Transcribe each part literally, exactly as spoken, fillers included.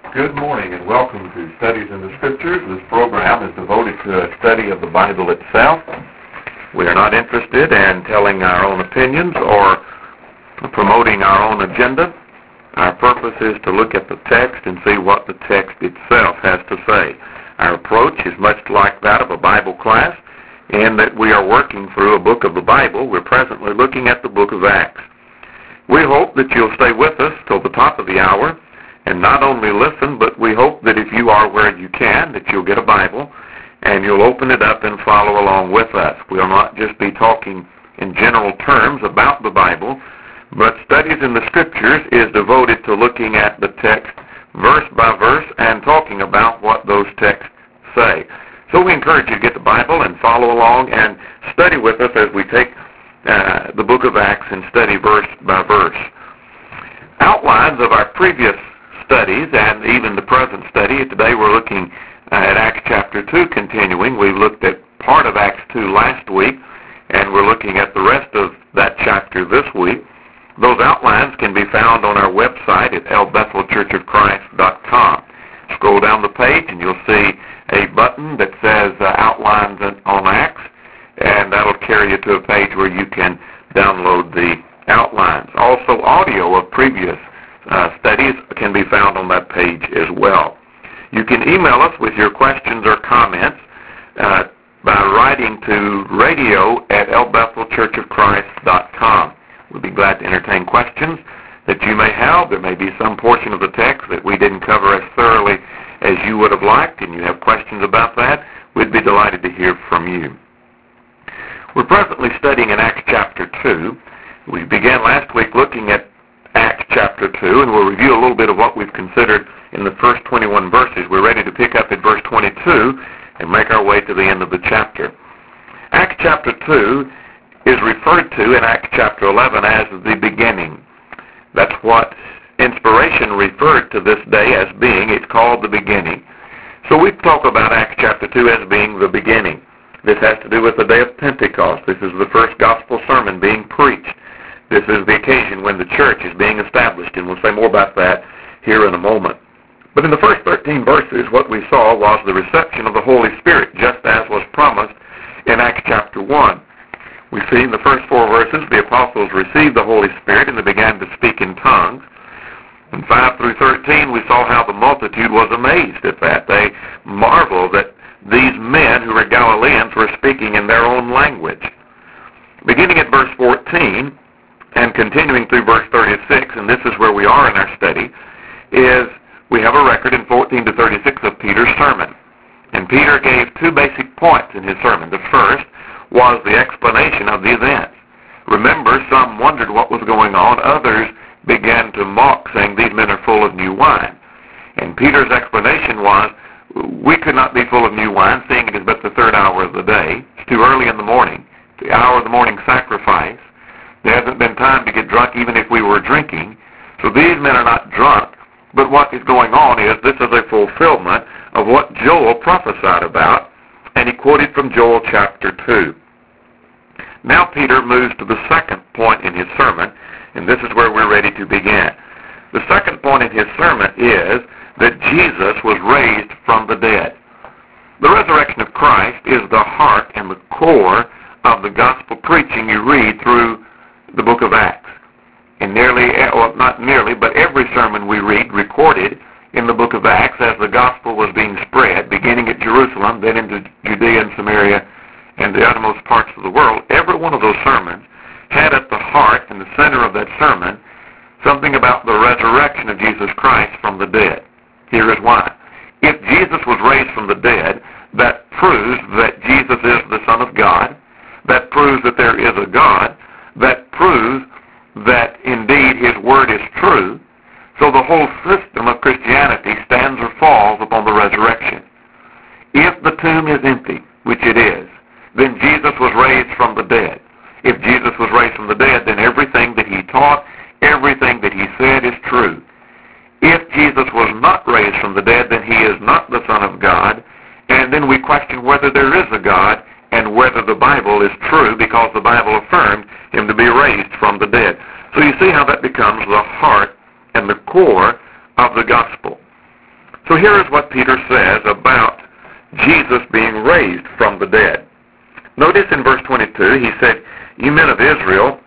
Good morning and welcome to Studies in the Scriptures. This program is devoted to a study of the Bible itself. We are not interested in telling our own opinions or promoting our own agenda. Our purpose is to look at the text and see what the text itself has to say. Our approach is much like that of a Bible class in that we are working through a book of the Bible. We're presently looking at the book of Acts. We hope that you'll stay with us till the top of the hour and not only listen, but we hope that if you are where you can, that you'll get a Bible and you'll open it up and follow along with us. We'll not just be talking in general terms about the Bible, but Studies in the Scriptures is devoted to looking at the text verse by verse and talking about what those texts say. So we encourage you to get the Bible and follow along and study with us as we take uh, the book of Acts and study verse by verse. Outlines of our previous studies and even the present study. Today we're looking at Acts chapter two continuing. We looked at part of Acts two last week, and we're looking at the rest of that chapter this week. Those outlines can be found on our website at el bethel church of christ dot com. Scroll down the page and you'll see a button that says uh, Outlines on Acts, and that'll carry you to a page where you can download the outlines. Also, audio of previous uh, studies can be found on that page as well. You can email us with your questions or comments uh, by writing to radio at el bethel church of christ dot com. We'll be glad to entertain questions that you may have. There may be some portion of the text that we didn't cover as thoroughly as you would have liked, and you have questions about that. We'd be delighted to hear from you. We're presently studying in Acts chapter two. We began last week looking at Acts chapter two, and we'll review a little bit of what we've considered in the first twenty-one verses. We're ready to pick up at verse twenty-two and make our way to the end of the chapter. Acts chapter two is referred to in Acts chapter eleven as the beginning. That's what inspiration referred to this day as being. It's called the beginning. So we talk about Acts chapter two as being the beginning. This has to do with the day of Pentecost. This is the first gospel sermon being preached. This is the occasion when the church is being established, and we'll say more about that here in a moment. But in the first thirteen verses, what we saw was the reception of the Holy Spirit, just as was promised in Acts chapter one. We see in the first four verses the apostles received the Holy Spirit and they began to speak in tongues. In five through thirteen, we saw how the multitude was amazed at that. They marveled that these men who were Galileans were speaking in their own language. Beginning at verse fourteen and continuing through verse thirty-six, and this is where we are in our study, is we have a record in fourteen to thirty-six of Peter's sermon. And Peter gave two basic points in his sermon. The first was the explanation of the events. Remember, some wondered what was going on. Others began to mock, saying, these men are full of new wine. And Peter's explanation was, we could not be full of new wine, seeing it is but the third hour of the day. It's too early in the morning, the hour of the morning sacrifice. There hasn't been time to get drunk even if we were drinking. So these men are not drunk. But what is going on is this is a fulfillment of what Joel prophesied about, and he quoted from Joel chapter two. Now Peter moves to the second point in his sermon, and this is where we're ready to begin. The second point in his sermon is that Jesus was raised from the dead. The resurrection of Christ is the heart and the core of the gospel preaching you read through the book of Acts. And nearly, well, not nearly, but every sermon we read recorded in the book of Acts as the gospel was being spread, beginning at Jerusalem, then into Judea and Samaria and the uttermost parts of the world. Every one of those sermons had at the heart and the center of that sermon something about the resurrection of Jesus Christ from the dead. Here is why. If Jesus was raised from the dead, that proves that Jesus is the Son of God. That proves that there is a God. That proves that indeed his word is true. So the whole system of Christianity stands or falls upon the resurrection. If the tomb is empty, which it is, then Jesus was raised from the dead. If Jesus was raised from the dead, then everything that he taught, everything that he said is true. If Jesus was not raised from the dead, then he is not the Son of God, and then we question whether there is a God and whether the Bible is true, because the Bible affirmed him to be raised from the dead. So you see how that becomes the heart and the core of the gospel. So here is what Peter says about Jesus being raised from the dead. Notice in verse twenty-two, he said, "You men of Israel,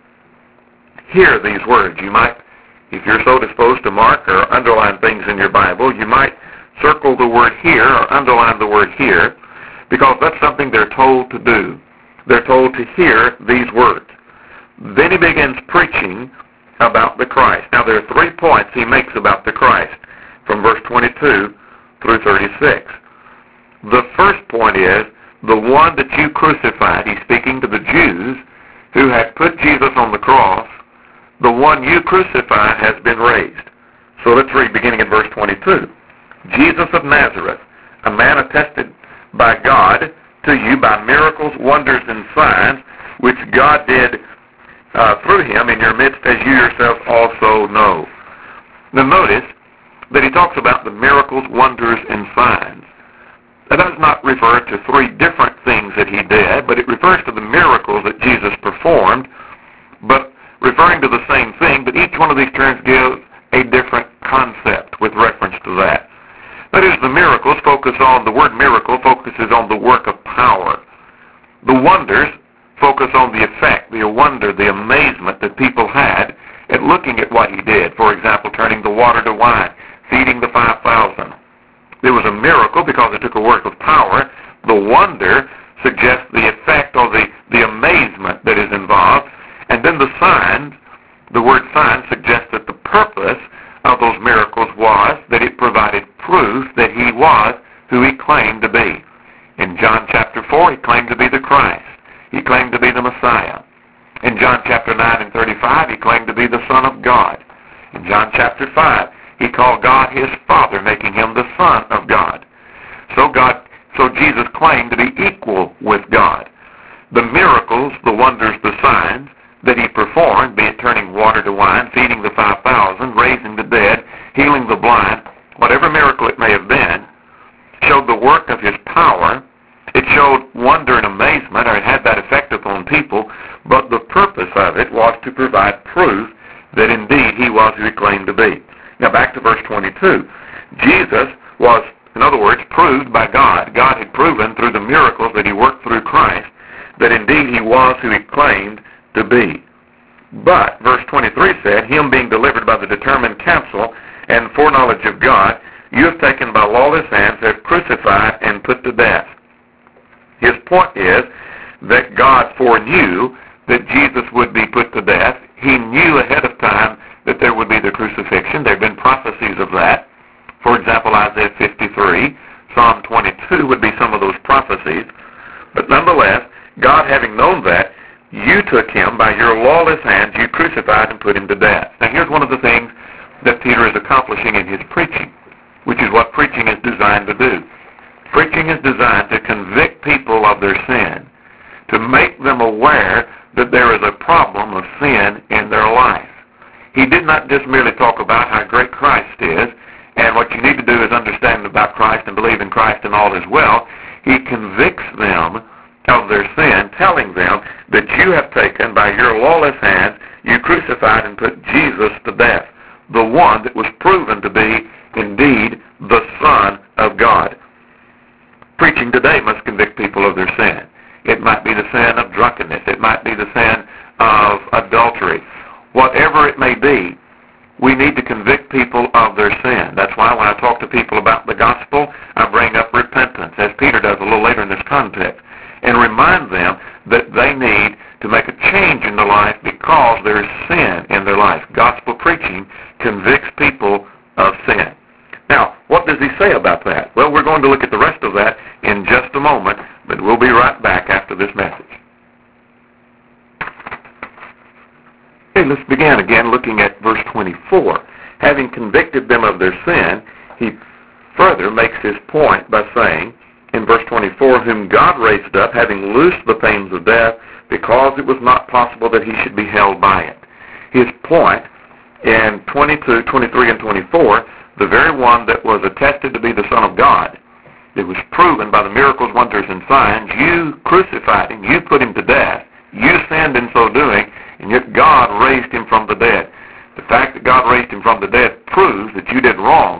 hear these words." You might, if you're so disposed to mark or underline things in your Bible, you might circle the word "here" or underline the word "here," because that's something they're told to do. They're told to hear these words. Then he begins preaching about the Christ. Now there are three points he makes about the Christ from verse twenty-two through thirty-six. The first point is, the one that you crucified. He's speaking to the Jews who had put Jesus on the cross. The one you crucified has been raised. So let's read beginning in verse twenty-two. "Jesus of Nazareth, a man attested by God to you by miracles, wonders, and signs, which God did uh, through him in your midst, as you yourselves also know." Now notice that he talks about the miracles, wonders, and signs. That does not refer to three different things that he did, but it refers to the miracles that Jesus performed, but referring to the same thing, but each one of these terms gives a different concept with reference to that. That is, the miracles focus on, the word miracle focuses on the work of power. The wonders focus on the effect, the wonder, the amazement that people had at looking at what he did. For example, turning the water to wine, feeding the five thousand. There was a miracle because it took a work of power. The wonder suggests the effect or the, the amazement that is involved. And then the signs, the word sign suggests that the purpose of those miracles was that it provided proof that he was who he claimed to be. In John chapter four, he claimed to be the Christ. He claimed to be the Messiah. In John chapter nine and thirty-five, he claimed to be the Son of God. In John chapter five, he called God his Father, making him the Son of God. So God, so Jesus claimed to be equal with God. The miracles, the wonders, the signs that he performed, be it turning water to wine, feeding the five thousand, raising the dead, healing the blind, whatever miracle it may have been, showed the work of his power. It showed wonder and amazement, or it had that effect upon people, but the purpose of it was to provide proof that indeed he was who he claimed to be. Now back to verse twenty-two. Jesus was, in other words, proved by God. God had proven through the miracles that he worked through Christ that indeed he was who he claimed to be. But, verse twenty-three said, "Him being delivered by the determined counsel and foreknowledge of God, you have taken by lawless hands, have crucified and put to death." His point is that God foreknew that Jesus would be put to death. He knew ahead of time that there would be the crucifixion. There have been prophecies of that. For example, Isaiah fifty-three, Psalm twenty-two would be some of those prophecies. But nonetheless, God having known that, you took him by your lawless hands, you crucified and put him to death. Now here's one of the things that Peter is accomplishing in his preaching, which is what preaching is designed to do. Preaching is designed to convict people of their sin, to make them aware that there is a problem of sin in their life. He did not just merely talk about how great Christ is, and what you need to do is understand about Christ and believe in Christ and all is well. He convicts them of their sin, telling them that you have taken by your lawless hands, you crucified and put Jesus to death, the one that was proven to be indeed the Son of God. Preaching today must convict people of their sin. It might be the sin of drunkenness. It might be the sin of adultery. Whatever it may be, we need to convict people of their sin. That's why when I talk to people about the gospel, I bring up repentance, as Peter does a little later in this context, and remind them that they need to make a change in their life because there is sin in their life. Gospel preaching convicts people of sin. Now, what does he say about that? Well, we're going to look at the rest of that in just a moment, but we'll be right back after this message. Okay, let's begin again looking at verse twenty-four. Having convicted them of their sin, he further makes his point by saying, in verse twenty-four, whom God raised up, having loosed the pains of death, because it was not possible that he should be held by it. His point in twenty-two, twenty-three, and twenty-four, the very one that was attested to be the Son of God, it was proven by the miracles, wonders, and signs, you crucified him, you put him to death, you sinned in so doing, and yet God raised him from the dead. The fact that God raised him from the dead proves that you did wrong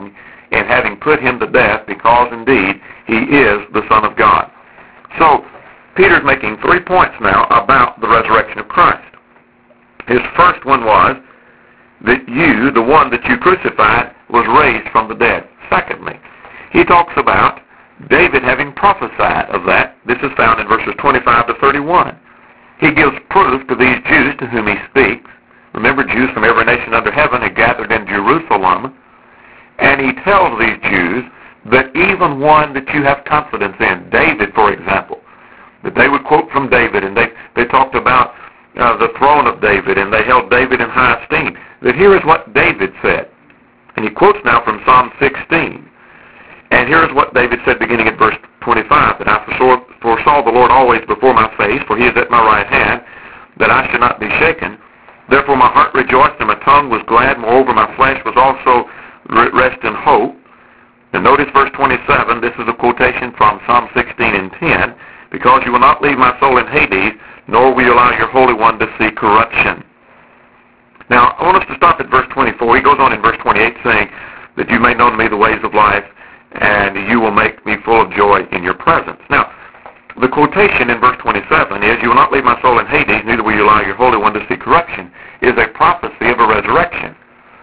in having put him to death, because indeed he is the Son of God. So Peter's making three points now about the resurrection of Christ. His first one was that you, the one that you crucified, was raised from the dead. Secondly, he talks about David having prophesied of that. This is found in verses twenty-five to thirty-one. He gives proof to these Jews to whom he speaks. Remember, Jews from every nation under heaven had gathered in Jerusalem. And he tells these Jews that even one that you have confidence in, David, for example, that they would quote from David, and they, they talked about uh, the throne of David, and they held David in high esteem. That here is what David said. And he quotes now from Psalm sixteen. And here is what David said beginning at verse twenty-five, that I foresaw, foresaw the Lord always before my face, for he is at my right hand, that I should not be shaken. Therefore my heart rejoiced, and my tongue was glad. Moreover, my flesh was also rest in hope. And notice verse twenty-seven. This is a quotation from Psalm sixteen and ten. Because you will not leave my soul in Hades, nor will you allow your Holy One to see corruption. Now, I want us to stop at verse twenty-four. He goes on in verse twenty-eight saying that you may know to me the ways of life, and you will make me full of joy in your presence. Now, the quotation in verse twenty-seven is, you will not leave my soul in Hades, neither will you allow your Holy One to see corruption, is a prophecy of a resurrection.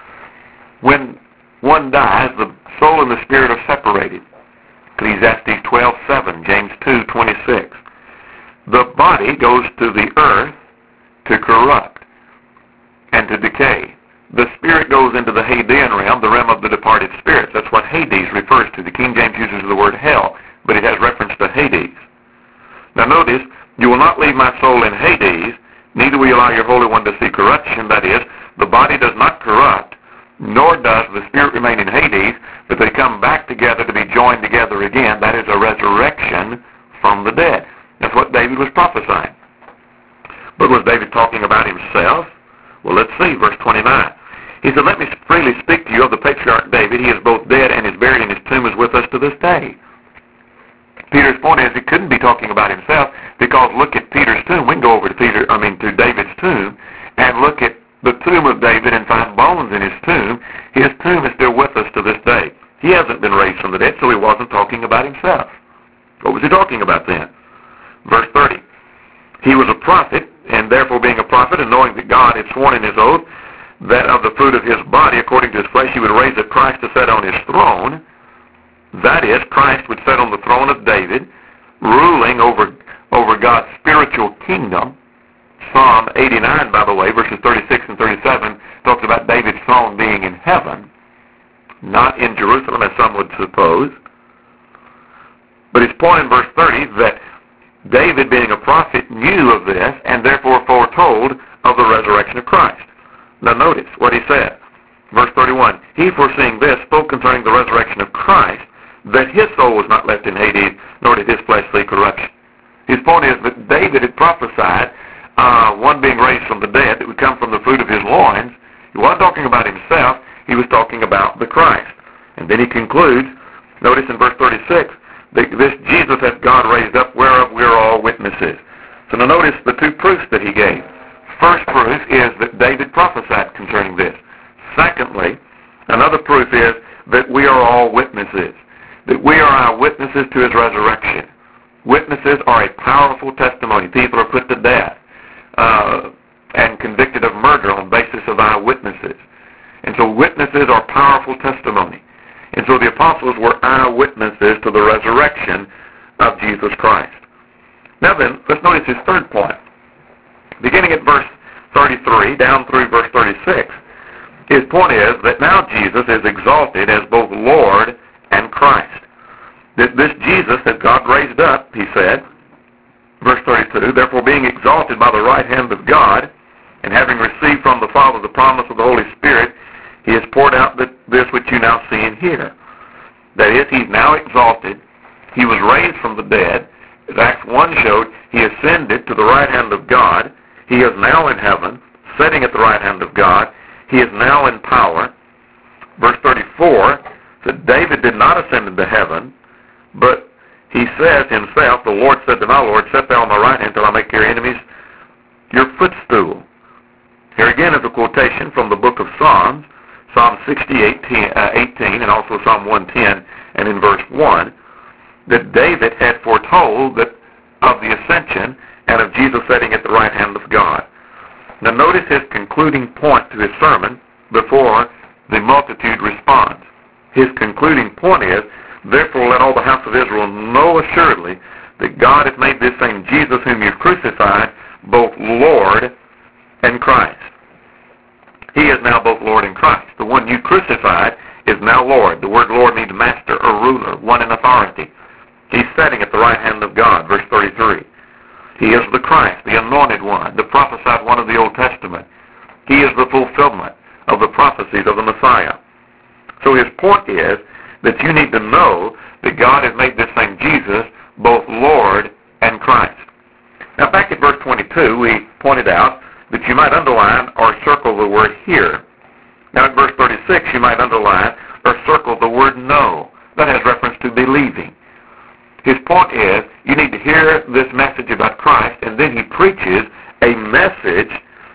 When one dies, the soul and the spirit are separated. Ecclesiastes twelve seven, James two twenty-six. The body goes to the earth to corrupt and to decay. The spirit goes into the Hadean realm, the realm of the departed spirits. That's what Hades refers to. The King James uses the word hell, but it has reference to Hades. Now notice, you will not leave my soul in Hades, neither will you allow your Holy One to see corruption. That is, the body does not corrupt, nor does the spirit remain in Hades, but they come back together to be joined together again. That is a resurrection from the dead. That's what David was prophesying. But was David talking about himself? Well, let's see, verse twenty-nine. He said, let me freely speak to you of the patriarch David. He is both dead and is buried, and his tomb is with us to this day. Peter's point is he couldn't be talking about himself, because look at Peter's tomb. We can go over to Peter, I mean to David's tomb, and look at the tomb of David and find bones in his tomb. His tomb is still with us to this day. He hasn't been raised from the dead, so he wasn't talking about himself. What was he talking about then? Verse thirty. He was a prophet, and therefore being a prophet, and knowing that God had sworn in his oath that of the fruit of his body, according to his flesh, he would raise up Christ to sit on his throne. That is, Christ would sit on the throne of David, ruling over, over God's spiritual kingdom. Psalm eighty-nine, by the way, verses thirty-six and thirty-seven, talks about David's throne being in heaven, not in Jerusalem, as some would suppose. But his point in verse thirty, that David, being a prophet, knew of this, and therefore foretold of the resurrection of Christ. Now notice what he said. Verse thirty-one, he foreseeing this spoke concerning the resurrection of Christ, that his soul was not left in Hades, nor did his flesh see corruption. His point is that David had prophesied uh, one being raised from the dead that would come from the fruit of his loins. He wasn't talking about himself. He was talking about the Christ. And then he concludes, notice in verse thirty-six, that this Jesus hath God raised up, whereof we are all witnesses. So now notice the two proofs that he gave. First proof is that David prophesied concerning this. Secondly, another proof is that we are all witnesses. That we are eyewitnesses to his resurrection. Witnesses are a powerful testimony. People are put to death uh, and convicted of murder on the basis of eyewitnesses. And so witnesses are powerful testimony. And so the apostles were eyewitnesses to the resurrection of Jesus Christ. Now then, let's notice his third point. Beginning at verse thirty-three down through verse thirty-six, his point is that now Jesus is exalted as both Lord and Christ. That this Jesus that God raised up, he said, verse thirty-two, therefore being exalted by the right hand of God, and having received from the Father the promise of the Holy Spirit, he has poured out this which you now see and hear. That is, he's now exalted. He was raised from the dead. As Acts one showed, he ascended to the right hand of God. He is now in heaven, sitting at the right hand of God. He is now in power. Verse thirty-four, that David did not ascend into heaven, but he says himself, the Lord said to my Lord, sit thou on my right hand till I make your enemies your footstool. Here again is a quotation from the book of Psalms, Psalm sixty-eight, eighteen, and also Psalm one ten, and in verse one, that David had foretold that of the ascension and of Jesus sitting at the right hand of God. Now notice his concluding point to his sermon before the multitude responds. His concluding point is, therefore let all the house of Israel know assuredly that God hath made this same Jesus whom you crucified both Lord and Christ. He is now both Lord and Christ. The one you crucified is now Lord. The word Lord means master or ruler, one in authority. He's sitting at the right hand of God, verse thirty-three. He is the Christ, the anointed one, the prophesied one of the Old Testament. He is the fulfillment of the prophecies of the Messiah. So his point is that you need to know that God has made this same Jesus both Lord and Christ. Now back at verse twenty-two, we pointed out that you might underline or circle the word here. Now at verse thirty-six, you might underline or circle the word know. That has reference to believing. His point is, you need to hear this message about Christ, and then he preaches a message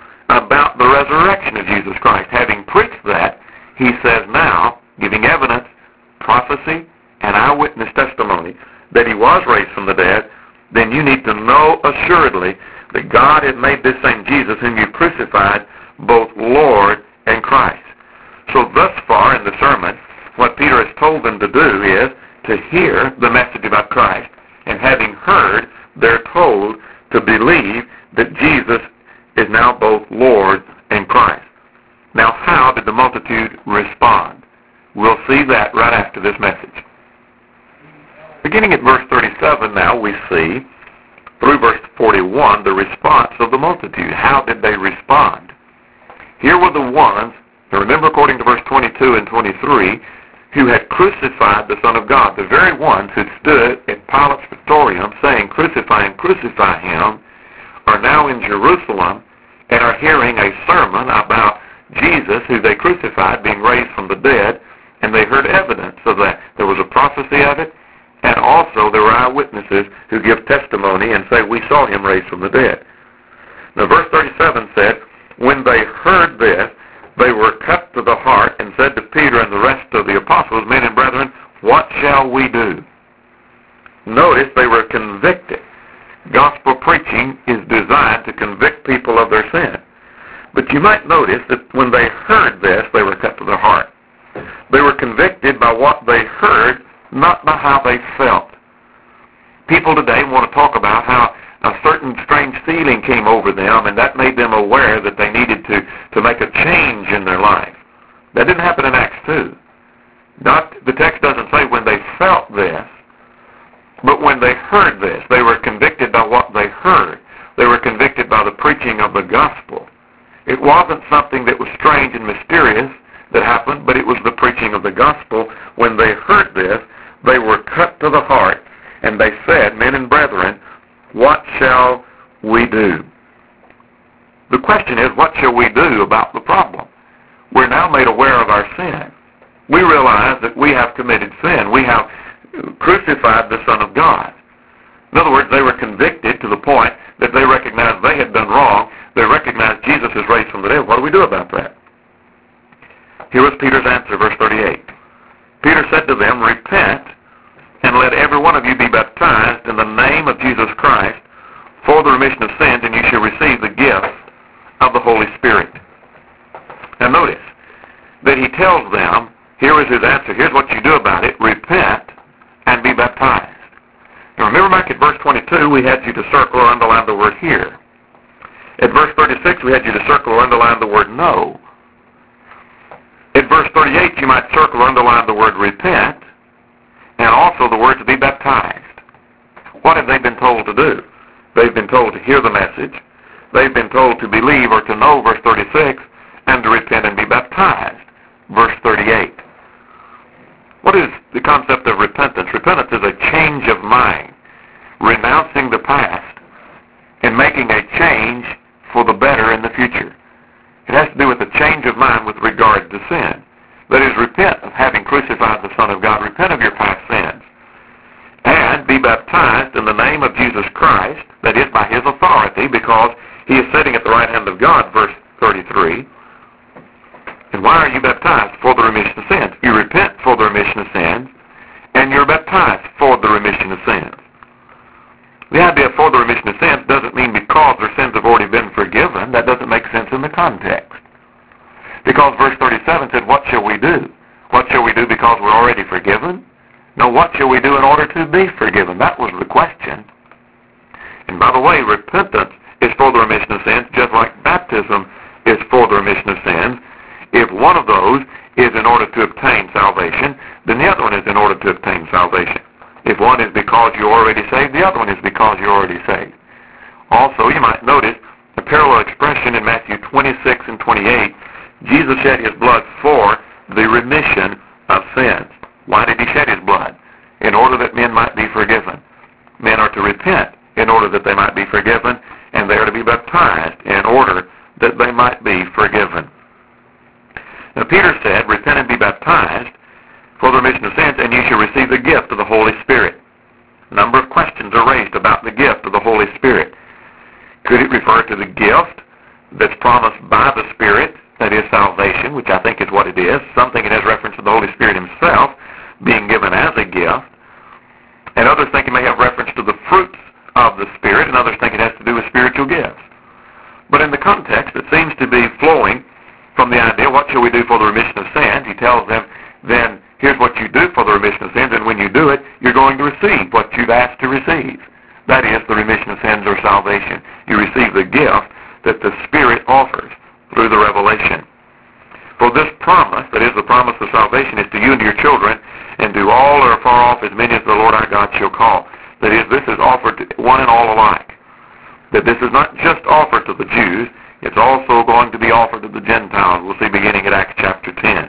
about the resurrection of Jesus Christ. Having preached that, he says now, giving evidence, prophecy, and eyewitness testimony that he was raised from the dead, then you need to know assuredly that God has made this same Jesus whom you crucified both Lord and Christ. So thus far in the sermon, what Peter has told them to do is to hear the message about Christ, and having heard, they're told to believe that Jesus is now both Lord and Christ. Now how did the multitude respond? We'll see that right after this message. Beginning at verse thirty-seven now, we see through verse forty-one the response of the multitude. How did they respond? Here were the ones, and remember according to verse twenty-two and twenty-three, who had crucified the Son of God. The very ones who stood at Pilate's praetorium saying, crucify him, crucify him, are now in Jerusalem and are hearing a sermon about Jesus, who they crucified, being raised from the dead, and they heard evidence of that. There was a prophecy of it, and also there were eyewitnesses who give testimony and say, we saw him raised from the dead. Now verse thirty-seven said, when they heard this, they were cut to the heart and said to Peter and the rest of the apostles, men and brethren, what shall we do? Notice they were convicted. Gospel preaching is designed to convict people of their sin. But you might notice that when they heard this, they were cut to the heart. They were convicted by what they heard, not by how they felt. People today want to talk about how a certain strange feeling came over them, and that made them aware that they needed to, to make a change in their life. That didn't happen in Acts two. Not, the text doesn't say when they felt this, but when they heard this. They were convicted by what they heard. They were convicted by the preaching of the gospel. It wasn't something that was strange and mysterious that happened, but it was the preaching of the gospel. When they heard this, they were cut to the heart, and they said, men and brethren, what shall we do? The question is, what shall we do about the problem? We're now made aware of our sin. We realize that we have committed sin. We have crucified the Son of God. In other words, they were convicted to the point that they recognized they had done wrong. They recognized Jesus is raised from the dead. What do we do about that? Here was Peter's answer, verse thirty-eight. Peter said to them, repent, and let every one of you be baptized in the name of Jesus Christ for the remission of sins, and you shall receive the gift of the Holy Spirit. Now notice that he tells them, here is his answer, here's what you do about it, repent and be baptized. Now remember back at verse twenty-two, we had you to circle or underline the word here. At verse thirty-six, we had you to circle or underline the word know. At verse thirty-eight, you might circle or underline the word repent, and also the word to be baptized. What have they been told to do? They've been told to hear the message. They've been told to believe or to know, verse thirty-six, and to repent and be baptized, verse thirty-eight. What is the concept of repentance? Repentance is a change of mind, renouncing the past and making a change for the better in the future. It has to do with a change of mind with regard to sin. That is, repent of having crucified the Son of God. Repent of your past sins. And be baptized in the name of Jesus Christ, that is, by his authority, because he is sitting at the right hand of God, verse thirty-three. And why are you baptized? For the remission of sins. You repent for the remission of sins, and you're baptized for the remission of sins. The idea for the remission of sins doesn't mean because their sins have already been forgiven. That doesn't make sense in the context. Because verse thirty-seven said, what shall we do? What shall we do because we're already forgiven? No, what shall we do in order to be forgiven? That was the question. And by the way, repentance is for the remission of sins, just like baptism is for the remission of sins. If one of those is in order to obtain salvation, then the other one is in order to obtain salvation. If one is because you're already saved, the other one is because you're already saved. Also, you might notice a parallel expression in Matthew twenty-six and twenty-eight. Jesus shed his blood for the remission of sins. Why did he shed his blood? In order that men might be forgiven. Men are to repent in order that they might be forgiven, and they are to be baptized in order that they might be forgiven. Now Peter said, repent and be baptized for the remission of sins, and you shall receive the gift of the Holy Spirit. A number of questions are raised about the gift of the Holy Spirit. Could it refer to the gift that's promised by the Spirit, that is salvation, which I think is what it is? Some think it has reference to the Holy Spirit himself being given as a gift. And others think it may have reference to the fruits of the Spirit, and others think it has to do with spiritual gifts. But in the context, it seems to be flowing from the idea, what shall we do for the remission of sins? He tells them, then here's what you do for the remission of sins, and when you do it, you're going to receive what you've asked to receive. That is the remission of sins or salvation. You receive the gift that the Spirit offers through the revelation. For this promise, that is the promise of salvation, is to you and to your children, and to all that are far off, as many as the Lord our God shall call. That is, this is offered to one and all alike. That this is not just offered to the Jews, it's also going to be offered to the Gentiles. We'll see beginning at Acts chapter ten.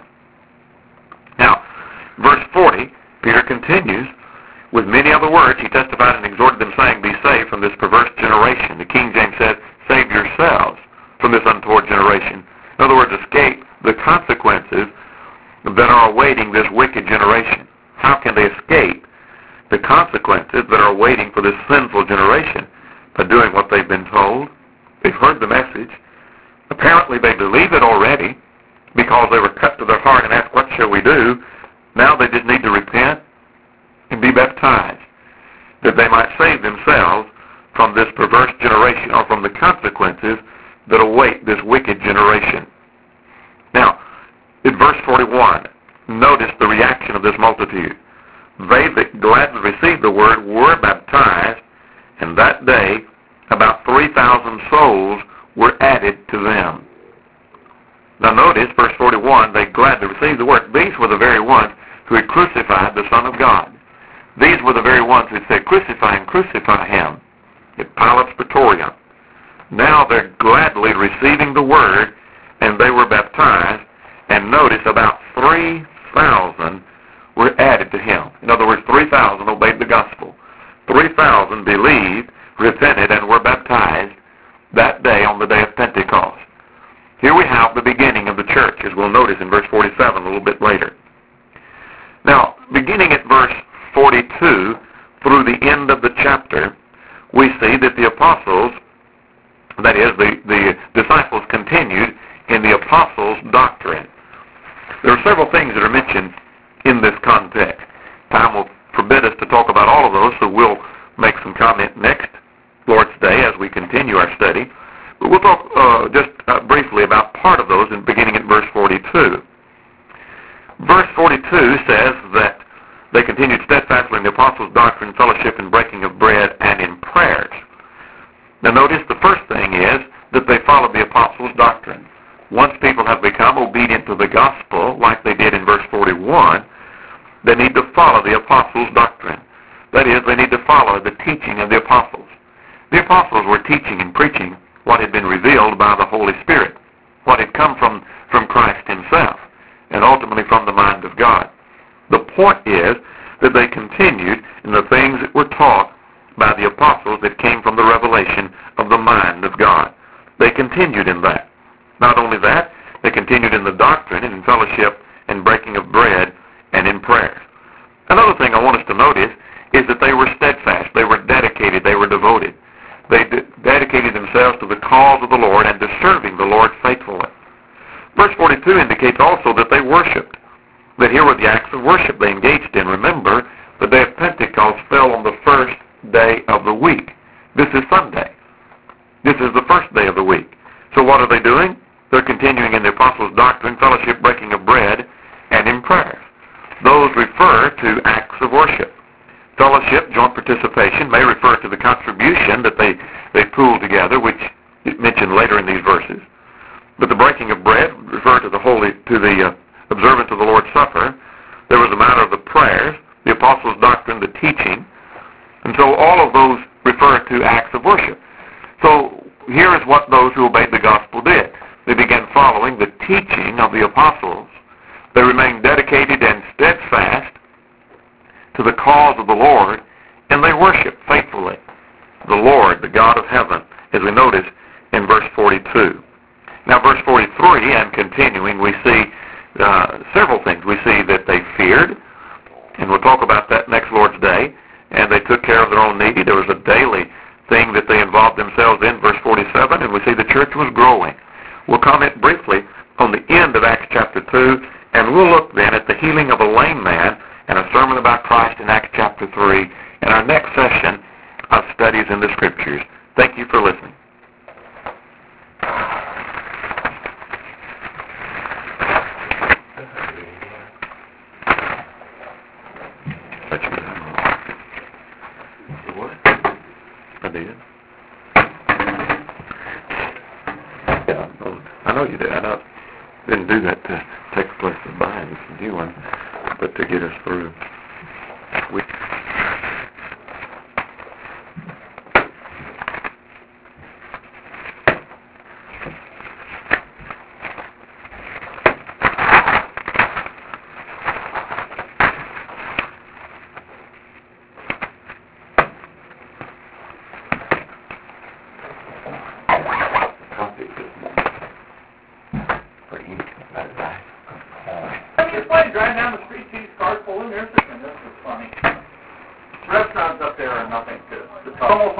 Now, verse forty, Peter continues, with many other words, he testified and exhorted them, saying, be saved from this perverse generation. The King James said, save yourselves from this untoward generation. In other words, escape the consequences that are awaiting this wicked generation. How can they escape the consequences that are waiting for this sinful generation? By doing what they've been told. They've heard the message. Apparently they believe it already because they were cut to their heart and asked, what shall we do? Now they just need to repent and be baptized, that they might save themselves from this perverse generation, or from the consequences that await this wicked generation. Now, in verse forty-one, notice the reaction of this multitude. They that gladly received the word were baptized, and that day about three thousand souls were added to them. Now notice, verse forty-one, they gladly received the word. These were the very ones who had crucified the Son of God. These were the very ones who said, crucify him, crucify him, at Pilate's Praetorium. Now they're gladly receiving the word, and they were baptized, and notice about three thousand were added to him. In other words, three thousand obeyed the gospel. three thousand believed, repented, and were baptized that day on the day of Pentecost. Here we have the beginning of the church, as we'll notice in verse forty-seven a little bit later. Now, beginning at verse forty-two through the end of the chapter, we see that the apostles, that is, the, the disciples continued in the apostles' doctrine. There are several things that are mentioned in this context. Time will forbid us to talk about all of those, so we'll make some comment next Lord's Day as we continue our study. But we'll talk uh, just uh, briefly about part of those, in beginning at verse forty-two. Verse forty-two says that they continued steadfastly in the apostles' doctrine, fellowship, and breaking of bread, and in prayers. Now notice the first thing is that they followed the apostles' doctrine. Once people have become obedient to the gospel, like they did in verse forty-one, they need to follow the apostles' doctrine. That is, they need to follow the teaching of the apostles. The apostles were teaching and preaching what had been revealed by the Holy Spirit, what had come from, from Christ himself, and ultimately from the mind of God. The point is that they continued in the things that were taught by the apostles that came from the revelation of the mind of God. They continued in that. Not only that, they continued in the doctrine and in fellowship and breaking of bread and in prayers. Another thing I want us to notice is that they were steadfast, they were dedicated, they were devoted. They de- dedicated themselves to the cause of the Lord and to serving the Lord faithfully. Verse forty-two indicates also that they worshiped. That here were the acts of worship they engaged in. Remember, the day of Pentecost fell on the first day of the week. This is Sunday. This is the first day of the week. So what are they doing? They're continuing in the apostles' doctrine, fellowship, breaking of bread, and in prayers. Those refer to acts of worship. Fellowship, joint participation, may refer to the contribution that they, they pooled together, which is mentioned later in these verses. But the breaking of bread refer to the holy, to the uh, observance of the Lord's Supper. There was a matter of the prayers, the apostles' doctrine, the teaching. And so all of those refer to acts of worship. So here is what those who obeyed the gospel did. They began following the teaching of the apostles. They remained dedicated and steadfast to the cause of the Lord, and they worshiped faithfully the Lord, the God of heaven, as we notice in verse forty-two. Now, verse forty-three, and continuing, we see uh, several things. We see that they feared, and we'll talk about that next Lord's Day, and they took care of their own needy. There was a daily thing that they involved themselves in, verse forty-seven, and we see the church was growing. We'll comment briefly on the end of Acts chapter two, and we'll look then at the healing of a lame man and a sermon about Christ in Acts chapter three in our next session of studies in the Scriptures. Thank you for listening. I did. Yeah, I know you did. I know, didn't do that to take the place of buying this new one, but to get us through. We driving down the street, see these cars pulling, they're sitting. This is funny. Restaurants up there are nothing to, to talk about.